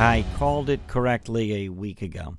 I called it correctly a week ago.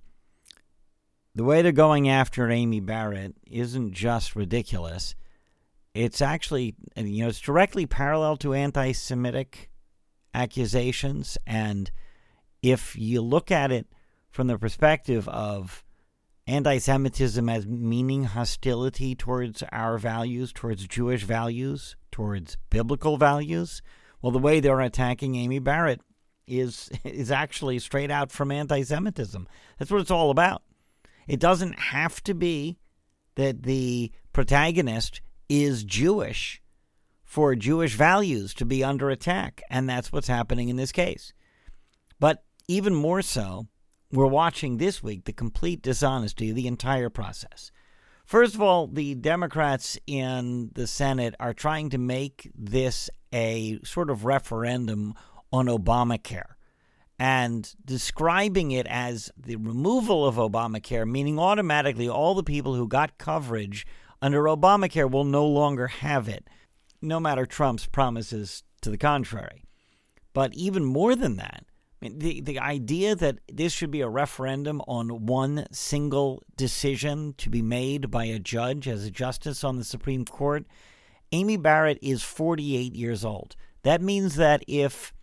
The way they're going after Amy Barrett isn't just ridiculous. It's actually, it's directly parallel to anti-Semitic accusations. And if you look at it from the perspective of anti-Semitism as meaning hostility towards our values, towards Jewish values, towards biblical values, well, the way they're attacking Amy Barrett is actually straight out from anti-Semitism. That's what it's all about. It doesn't have to be that the protagonist is Jewish for Jewish values to be under attack, and that's what's happening in this case. But even more so, we're watching this week the complete dishonesty of the entire process. First of all, the Democrats in the Senate are trying to make this a sort of referendum on Obamacare and describing it as the removal of Obamacare, meaning automatically all the people who got coverage under Obamacare will no longer have it, no matter Trump's promises to the contrary. But even more than that, the idea that this should be a referendum on one single decision to be made by a judge as a justice on the Supreme Court, Amy Barrett is 48 years old. That means that if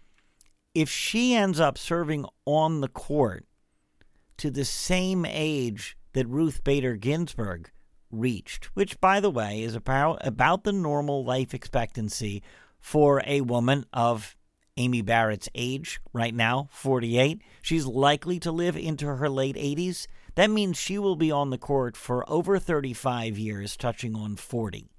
she ends up serving on the court to the same age that Ruth Bader Ginsburg reached, which, by the way, is about the normal life expectancy for a woman of Amy Barrett's age right now, 48. She's likely to live into her late 80s. That means she will be on the court for over 35 years, touching on 40.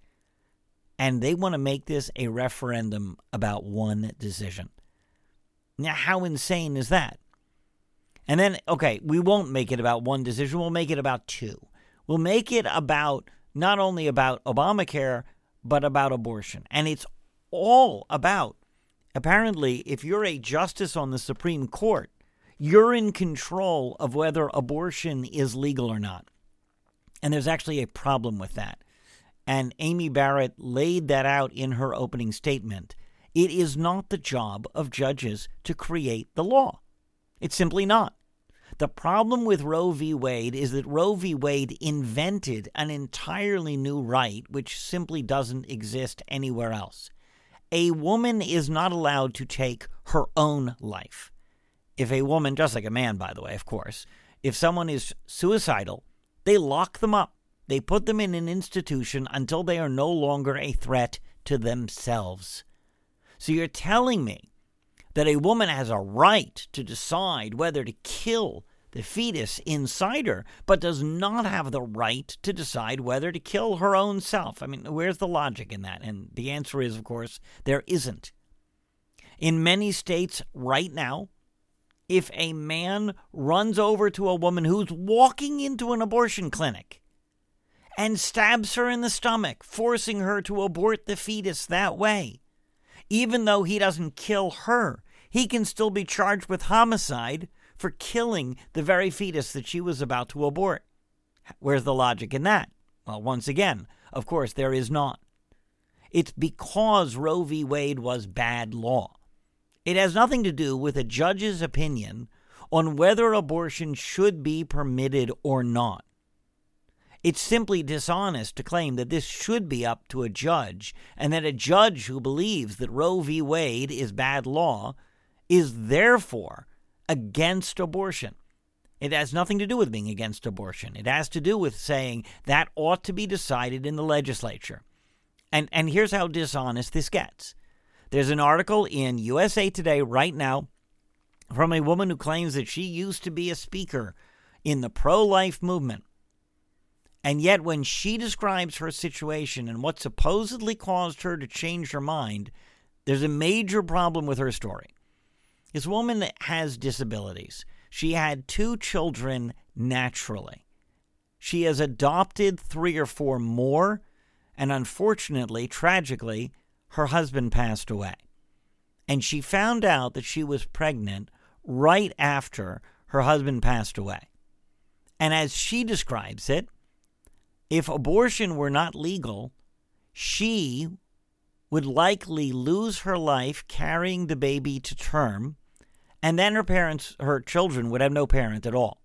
And they want to make this a referendum about one decision. Now, how insane is that? And then, okay, we won't make it about one decision. We'll make it about two. We'll make it about not only about Obamacare, but about abortion. And it's all about, apparently, if you're a justice on the Supreme Court, you're in control of whether abortion is legal or not. And there's actually a problem with that. And Amy Barrett laid that out in her opening statement. It is not the job of judges to create the law. It's simply not. The problem with Roe v. Wade is that Roe v. Wade invented an entirely new right which simply doesn't exist anywhere else. A woman is not allowed to take her own life. If a woman, just like a man, by the way, of course, if someone is suicidal, they lock them up. They put them in an institution until they are no longer a threat to themselves. So you're telling me that a woman has a right to decide whether to kill the fetus inside her, but does not have the right to decide whether to kill her own self. I mean, where's the logic in that? And the answer is, of course, there isn't. In many states right now, if a man runs over to a woman who's walking into an abortion clinic and stabs her in the stomach, forcing her to abort the fetus that way, even though he doesn't kill her, he can still be charged with homicide for killing the very fetus that she was about to abort. Where's the logic in that? Well, once again, of course, there is not. It's because Roe v. Wade was bad law. It has nothing to do with a judge's opinion on whether abortion should be permitted or not. It's simply dishonest to claim that this should be up to a judge, and that a judge who believes that Roe v. Wade is bad law is therefore against abortion. It has nothing to do with being against abortion. It has to do with saying that ought to be decided in the legislature. And here's how dishonest this gets. There's an article in USA Today right now from a woman who claims that she used to be a speaker in the pro-life movement. And yet when she describes her situation and what supposedly caused her to change her mind, there's a major problem with her story. This woman has disabilities. She had 2 children naturally. She has adopted 3 or 4 more, and unfortunately, tragically, her husband passed away. And she found out that she was pregnant right after her husband passed away. And as she describes it, if abortion were not legal, she would likely lose her life carrying the baby to term And then her children would have no parent at all.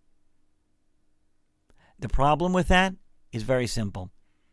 The problem with that is very simple.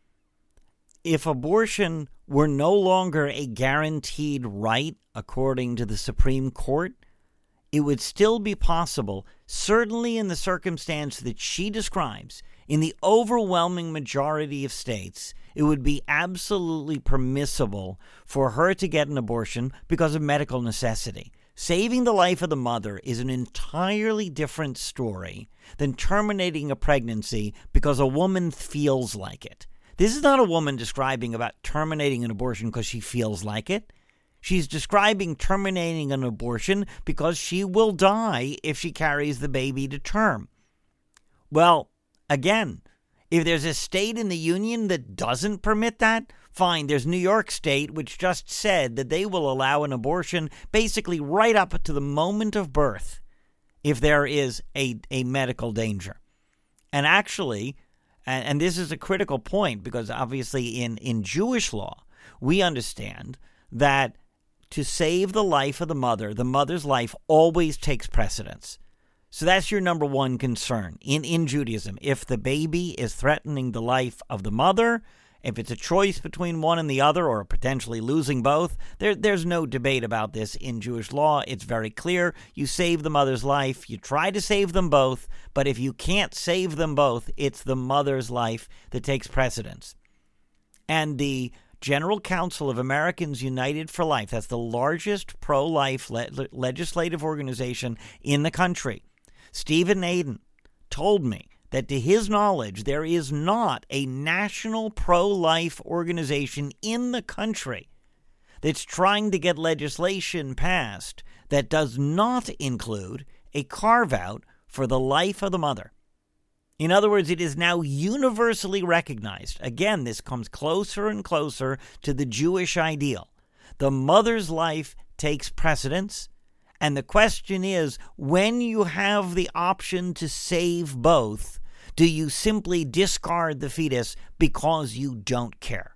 If abortion were no longer a guaranteed right according to the Supreme Court, it would still be possible, certainly in the circumstance that she describes, in the overwhelming majority of states, it would be absolutely permissible for her to get an abortion because of medical necessity. Saving the life of the mother is an entirely different story than terminating a pregnancy because a woman feels like it. This is not a woman describing about terminating an abortion because she feels like it. She's describing terminating an abortion because she will die if she carries the baby to term. Well, again, if there's a state in the union that doesn't permit that, fine. There's New York State, which just said that they will allow an abortion basically right up to the moment of birth if there is a medical danger. And actually, and this is a critical point because obviously in Jewish law, we understand that to save the life of the mother's life always takes precedence. So that's your number one concern in Judaism. If the baby is threatening the life of the mother, if it's a choice between one and the other or potentially losing both, there's no debate about this in Jewish law. It's very clear. You save the mother's life. You try to save them both. But if you can't save them both, it's the mother's life that takes precedence. And the General Council of Americans United for Life, that's the largest pro-life legislative organization in the country, Stephen Aden told me that to his knowledge, there is not a national pro-life organization in the country that's trying to get legislation passed that does not include a carve-out for the life of the mother. In other words, it is now universally recognized. Again, this comes closer and closer to the Jewish ideal. The mother's life takes precedence. And the question is, when you have the option to save both, do you simply discard the fetus because you don't care?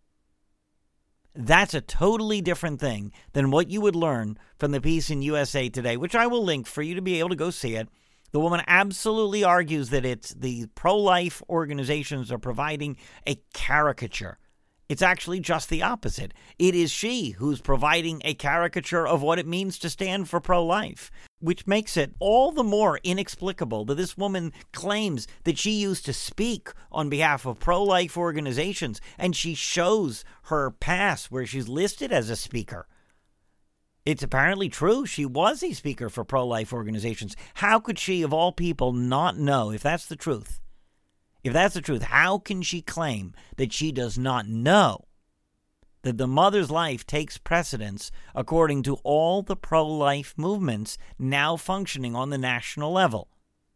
That's a totally different thing than what you would learn from the piece in USA Today, which I will link for you to be able to go see it. The woman absolutely argues that it's the pro-life organizations are providing a caricature. It's actually just the opposite. It is she who's providing a caricature of what it means to stand for pro-life, which makes it all the more inexplicable that this woman claims that she used to speak on behalf of pro-life organizations, and she shows her pass where she's listed as a speaker. It's apparently true. She was a speaker for pro-life organizations. How could she, of all people, not know if that's the truth? If that's the truth, how can she claim that she does not know that the mother's life takes precedence according to all the pro-life movements now functioning on the national level?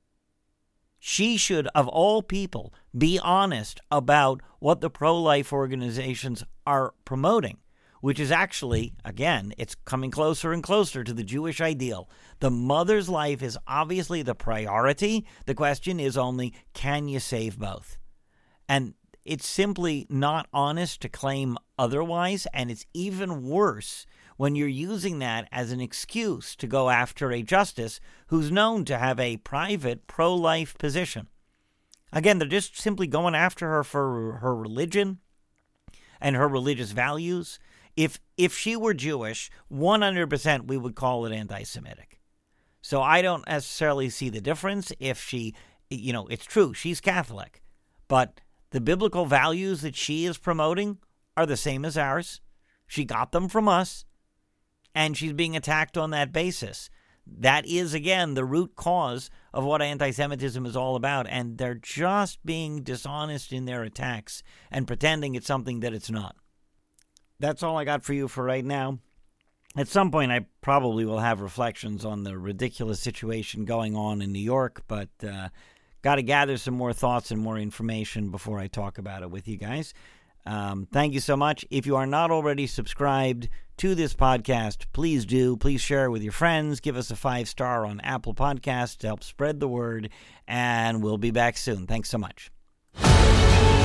She should, of all people, be honest about what the pro-life organizations are promoting, which is actually, again, it's coming closer and closer to the Jewish ideal. The mother's life is obviously the priority. The question is only, can you save both? And it's simply not honest to claim otherwise, and it's even worse when you're using that as an excuse to go after a justice who's known to have a private pro-life position. Again, they're just simply going after her for her religion and her religious values. If she were Jewish, 100% we would call it anti-Semitic. So I don't necessarily see the difference. If she, it's true, she's Catholic, but the biblical values that she is promoting are the same as ours. She got them from us, and she's being attacked on that basis. That is, again, the root cause of what anti-Semitism is all about, and they're just being dishonest in their attacks and pretending it's something that it's not. That's all I got for you for right now. At some point, I probably will have reflections on the ridiculous situation going on in New York, but got to gather some more thoughts and more information before I talk about it with you guys. Thank you so much. If you are not already subscribed to this podcast, please do. Please share it with your friends. Give us a 5-star on Apple Podcasts to help spread the word, and we'll be back soon. Thanks so much.